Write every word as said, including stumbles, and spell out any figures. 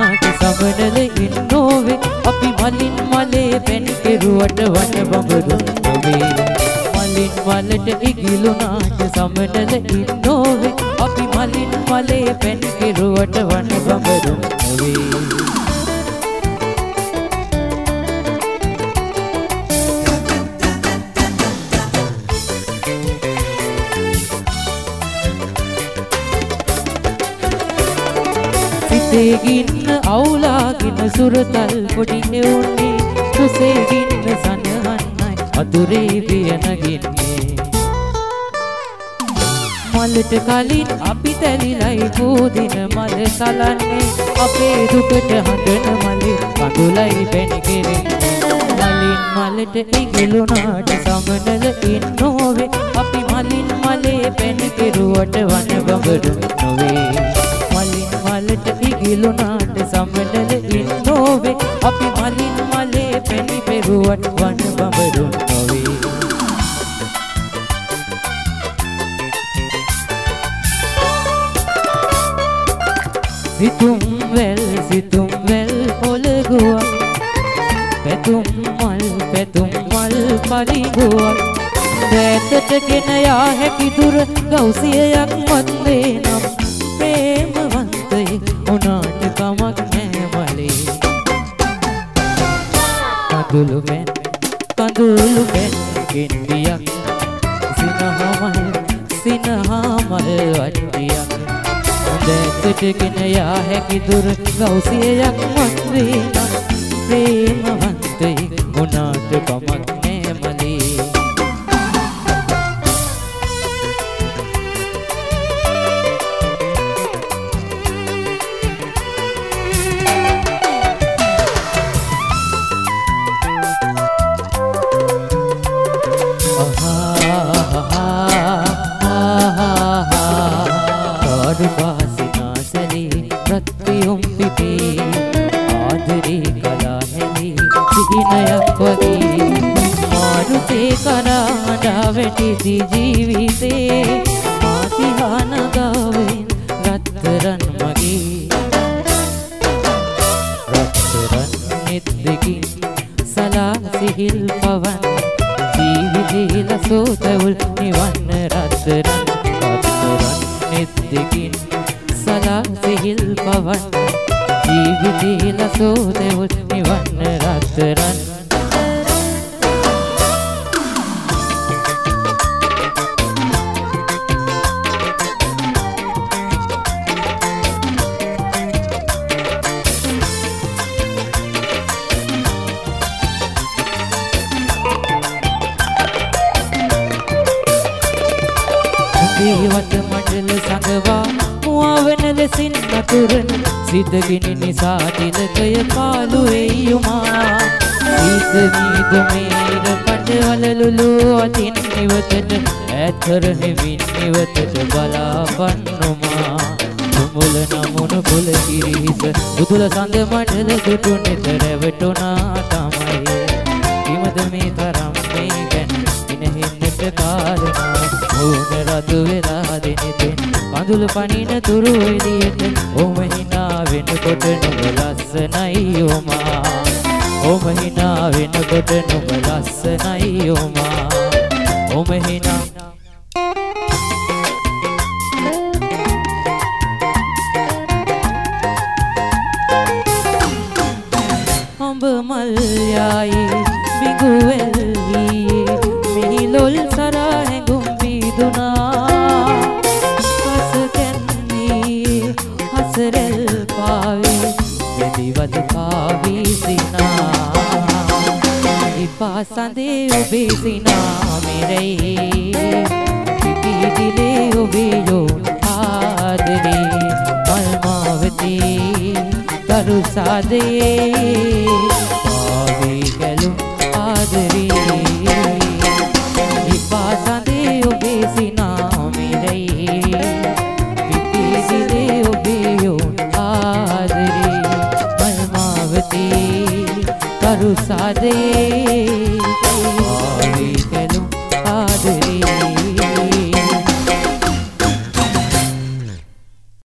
ඉගිලුනාට සමනල ඉන්නෝවේ අපි මලින් මලේ පැන් කෙරුවට වන බඹරුන් නොවේ මලින් මලට ඉගිලුනාට සමනල ඉන්නෝවේ අපි මලින් මලේ පැන් කෙරුවට වන බඹරුන් නොවේ සිතේගින්න අවුලාගෙන සුරතල් පොඩි එවුන්නේ කුසේගින්න සනහන්නයි අතුරේ වියනගින්නේ මලට කලින් අපි තැලිලයි පූදින මල සලන්නේ අපේ දුකට හඬන මලේ කඳුලයි පැණි කෙරෙන්නේ මලින් මලට ඉගිලුනාට සමනල ඉන්නෝවේ අපි මලින් මලේ පැණි කෙරුවට වන බඹරු නොවේ මලින් මලට ඉගිලුනාට සමනල ඉන්නෝවේ අපි මලින් මලේ පැණි පෙරුවට වන බඹරු නොවේ සිතුම් වැල් සිතුම් වැල් පොළගුවක් පැතුම් මල් පැතුම් මල් පරිගුවක් දැතට ගෙන යා හැකි දුර ගෞසියයක් වන්දේ නම් ප්‍රේමවන්තයෙක් උනාට කමක් නෑ මලේ කඳුළු පැන් කඳුළු පැන් ගෙන්ඩියක් සිනහමල් සිනහමල් වට්ටියක් දැතට ගෙන යා හැකි දුර ගෞසියයක් වන්දේ නම් ප්‍රේමවන්තයෙක් උනාට කමක් නෑ මලේ වැටිති ජීවිතේ මාතිහාන ගාවෙන් රත්තරන් මගේ රත්තරන් නෙත්දකින් සලා සිහිල් පවන් ජීවිතේ ලසෝතවුල් නිවන්න රත්තරන් රත්තරන් නෙත්දකින් සලා සිහිල් පවන් ජීවිතේ ලසෝතවුල් නිවන්න රත්තරන් දේවත මඩල සඟවා මුවවන ලෙසින් නතුරන සිතගෙන නිසා තිලකය පාලු වෙයුමා සීත මීදුමේර පටවලලුලු අතින් නිවතට ඈතර හෙමින් නිවතට බලාපන්නුමා තුමුල නමුණු කුල කිරිහිස උතුල සඳ මඩල දුටු නෙත රැවටුණා තමයි කිමද මේ තරම් මේ ගැන ඉනහින්නට කාරණා ඕන රතු වෙලා දෙනෙතෙන් කඳුළු පනින තුරු එළියට ඔම හිනා වෙනකොට නුඹ ලස්සනයි ඔමා ඔම හිනා වෙනකොට නුඹ ලස්සනයි ඔමා ඔම හිනා ඔබ මල් යායි බිඟුවැල්ලි මිහිලොල් සරා හැඟුම් විදුනා හස කැන්නී හසරෙල් පාවේ වැදිවද පාවී සිනා ඉපා සඳේ ඔබේ සිනා මෙරෙයි පිපිදිලේ ඔබේ යෝන් ආදරේ මල්මාවතී දරු සාදේ පාවේ ගැලුම් ආදරේ ඉපා සඳේ ඔබේ සිනා මෙරෙයි පිපිදිලේ ඔබේ යෝන් ආදරේ මල්මාවතී දරු සාදේ